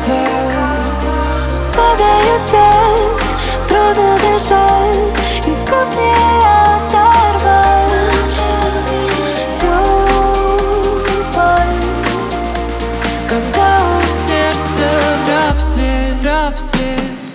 лекарство. Падаю спать, трудно дышать, и губ не оторвать. Любовь, когда сердце в рабстве, в рабстве.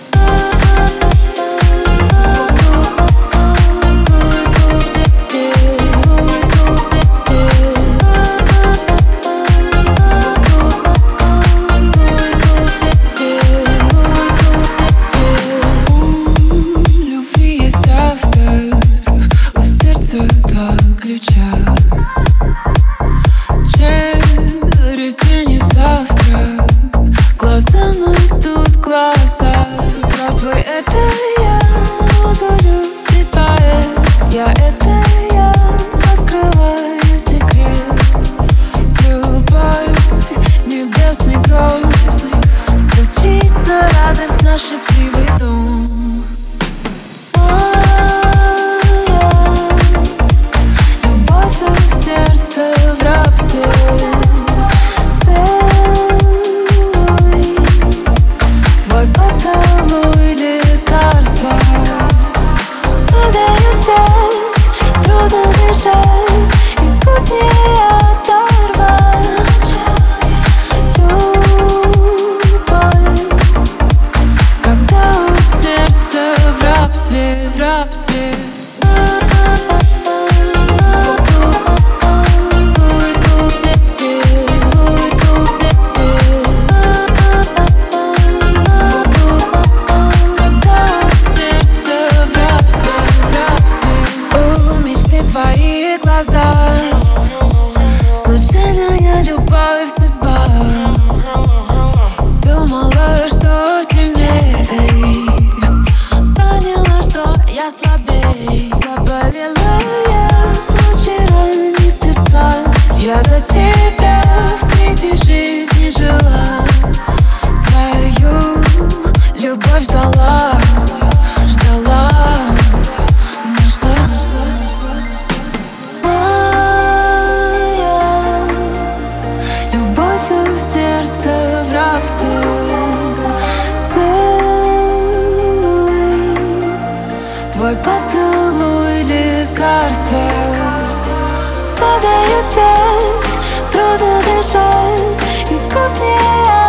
Через день и завтра глаза найдут глаза. Здравствуй, это я, муза любит поэт. Это я, открываю секрет. Любовь, небесный гром, стучится радость, наш счастливый дом. В рабстве. Целуй, твой поцелуй лекарство. Падаю спать, трудно дышать, и губ не оторвать. Любовь, когда сердце в рабстве, в рабстве. Твои глаза, случайная любовь, судьба. Думала, что сильней, поняла, что я слабей. Заболела я, случай ранит сердца. Я до тебя в третьей жизни жила. Твою любовь ждала, ждала. Целуй, твой поцелуй лекарство. Падаю спать, трудно дышать, и губ не